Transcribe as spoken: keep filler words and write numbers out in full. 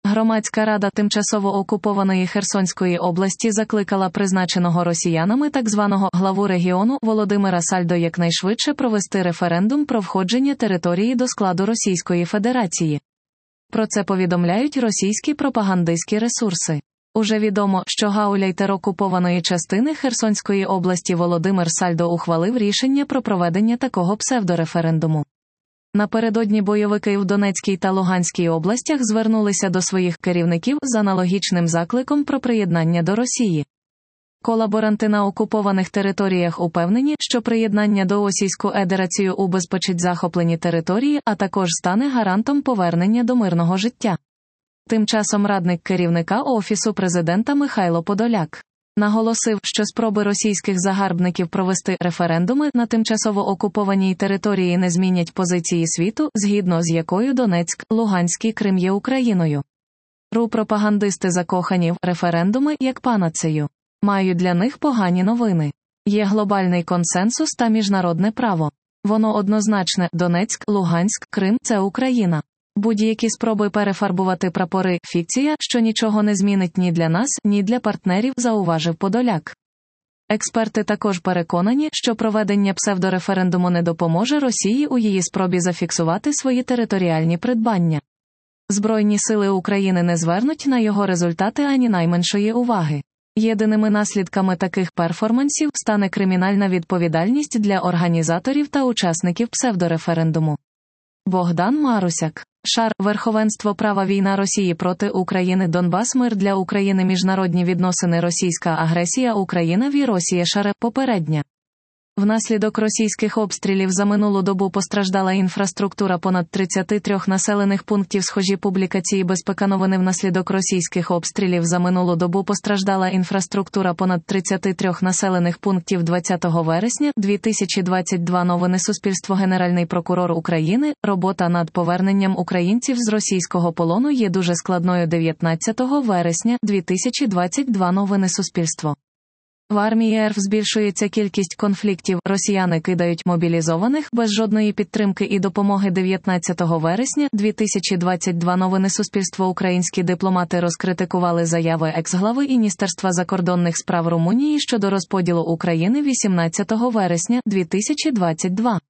Громадська рада тимчасово окупованої Херсонської області закликала призначеного росіянами так званого главу регіону Володимира Сальдо якнайшвидше провести референдум про входження території до складу Російської Федерації. Про це повідомляють російські пропагандистські ресурси. Уже відомо, що гауляйтер окупованої частини Херсонської області Володимир Сальдо ухвалив рішення про проведення такого псевдореферендуму. Напередодні бойовики в Донецькій та Луганській областях звернулися до своїх керівників з аналогічним закликом про приєднання до Росії. Колаборанти на окупованих територіях упевнені, що приєднання до Російської Федерації убезпечить захоплені території, а також стане гарантом повернення до мирного життя. Тим часом радник керівника Офісу президента Михайло Подоляк наголосив, що спроби російських загарбників провести референдуми на тимчасово окупованій території не змінять позиції світу, згідно з якою Донецьк, Луганськ і Крим є Україною. Ру-пропагандисти закохані в референдуми як панацею. Мають для них погані новини. Є глобальний консенсус та міжнародне право. Воно однозначне: Донецьк, Луганськ, Крим – це Україна. Будь-які спроби перефарбувати прапори – фікція, що нічого не змінить ні для нас, ні для партнерів, зауважив Подоляк. Експерти також переконані, що проведення псевдореферендуму не допоможе Росії у її спробі зафіксувати свої територіальні придбання. Збройні сили України не звернуть на його результати ані найменшої уваги. Єдиними наслідками таких перформансів стане кримінальна відповідальність для організаторів та учасників псевдореферендуму. Богдан Марусяк. Шар. Верховенство права. Війна Росії проти України. Донбас. Мир для України. Міжнародні відносини. Російська агресія. Україна. Ві. Росія. Шаре. Попередня. Внаслідок російських обстрілів за минулу добу постраждала інфраструктура понад тридцяти трьох населених пунктів. Схожі публікації Безпека новини. Внаслідок російських обстрілів за минулу добу постраждала інфраструктура понад тридцяти трьох населених пунктів. двадцятого вересня дві тисячі двадцять другого. Новини Суспільство. Генеральний прокурор України. Робота над поверненням українців з російського полону є дуже складною. дев'ятнадцятого вересня дві тисячі двадцять другого. Новини Суспільство. В армії РФ збільшується кількість конфліктів, росіяни кидають мобілізованих без жодної підтримки і допомоги. дев'ятнадцятого вересня дві тисячі двадцять другого. Новини Суспільство. Українські дипломати розкритикували заяви екс-глави Міністерства закордонних справ Румунії щодо розподілу України. вісімнадцятого вересня дві тисячі двадцять другого.